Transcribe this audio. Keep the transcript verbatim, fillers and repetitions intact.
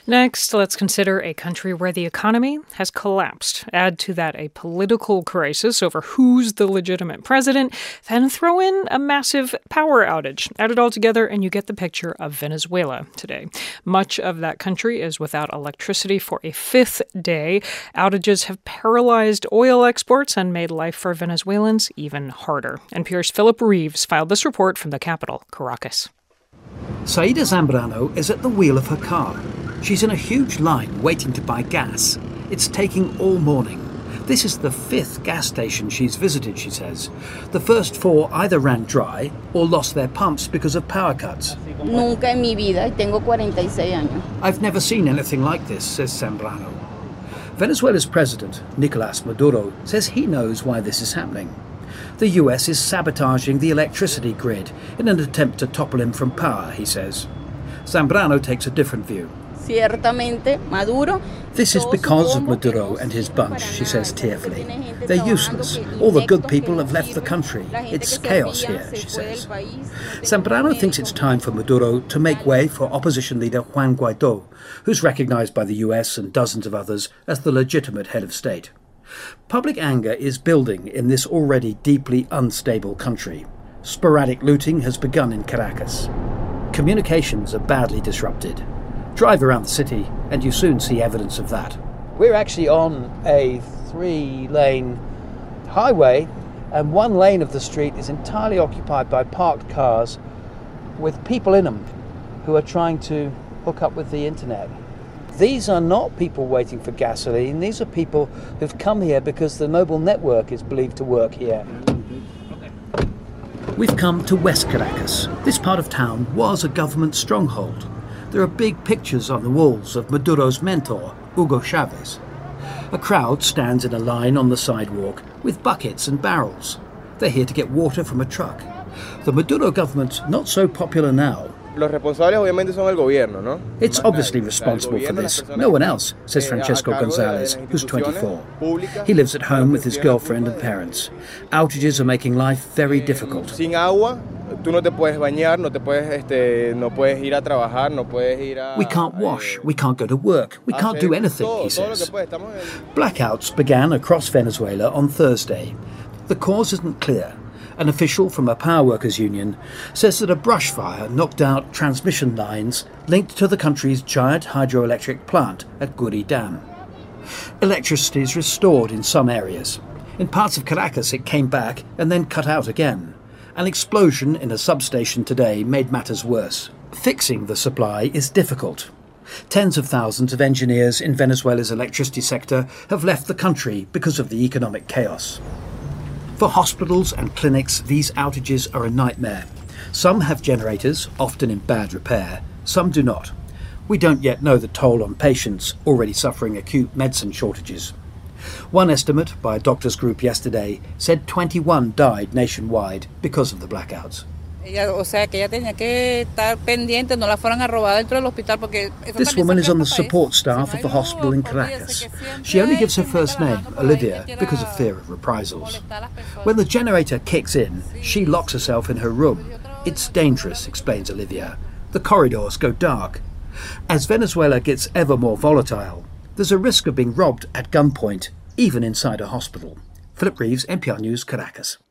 Next, let's consider a country where the economy has collapsed. Add to that a political crisis over who's the legitimate president, then throw in a massive power outage. Add it all together and you get the picture of Venezuela today. Much of that country is without electricity for a fifth day. Outages have paralyzed oil exports and made life for Venezuelans even harder. N P R's Philip Reeves filed this report from the capital, Caracas. Saida Zambrano is at the wheel of her car. She's in a huge line waiting to buy gas. It's taking all morning. This is the fifth gas station she's visited, she says. The first four either ran dry or lost their pumps because of power cuts. Nunca en mi vida, tengo cuarenta y seis años. I've never seen anything like this, says Zambrano. Venezuela's president, Nicolas Maduro, says he knows why this is happening. The U S is sabotaging the electricity grid in an attempt to topple him from power, he says. Zambrano takes a different view. Ciertamente, Maduro. This is because of Maduro and his bunch, she says tearfully. They're useless. All the good people have left the country. It's chaos here, she says. Zambrano thinks it's time for Maduro to make way for opposition leader Juan Guaidó, who's recognized by the U S and dozens of others as the legitimate head of state. Public anger is building in this already deeply unstable country. Sporadic looting has begun in Caracas. Communications are badly disrupted. Drive around the city and you soon see evidence of that. We're actually on a three-lane highway, and one lane of the street is entirely occupied by parked cars with people in them who are trying to hook up with the internet. These are not people waiting for gasoline. These are people who've come here because the Mobile Network is believed to work here. We've come to West Caracas. This part of town was a government stronghold. There are big pictures on the walls of Maduro's mentor, Hugo Chavez. A crowd stands in a line on the sidewalk with buckets and barrels. They're here to get water from a truck. The Maduro government's not so popular now. Los responsables obviamente son el gobierno, ¿no? It's obviously responsible for this. No one else, says Francesco Gonzalez, who's twenty-four. He lives at home with his girlfriend and parents. Outages are making life very difficult. Sin agua, tú no te puedes bañar, no te puedes, este, no puedes ir a trabajar, no puedes ir a... We can't wash, we can't go to work, we can't do anything, he says. Blackouts began across Venezuela on Thursday. The cause isn't clear. An official from a power workers union says that a brush fire knocked out transmission lines linked to the country's giant hydroelectric plant at Guri Dam. Electricity is restored in some areas. In parts of Caracas it came back and then cut out again. An explosion in a substation today made matters worse. Fixing the supply is difficult. Tens of thousands of engineers in Venezuela's electricity sector have left the country because of the economic chaos. For hospitals and clinics, these outages are a nightmare. Some have generators, often in bad repair. Some do not. We don't yet know the toll on patients already suffering acute medicine shortages. One estimate by a doctors' group yesterday said twenty-one died nationwide because of the blackouts. This woman is on the support staff of the hospital in Caracas. She only gives her first name, Olivia, because of fear of reprisals. When the generator kicks in, she locks herself in her room. It's dangerous, explains Olivia. The corridors go dark. As Venezuela gets ever more volatile, there's a risk of being robbed at gunpoint, even inside a hospital. Philip Reeves, N P R News, Caracas.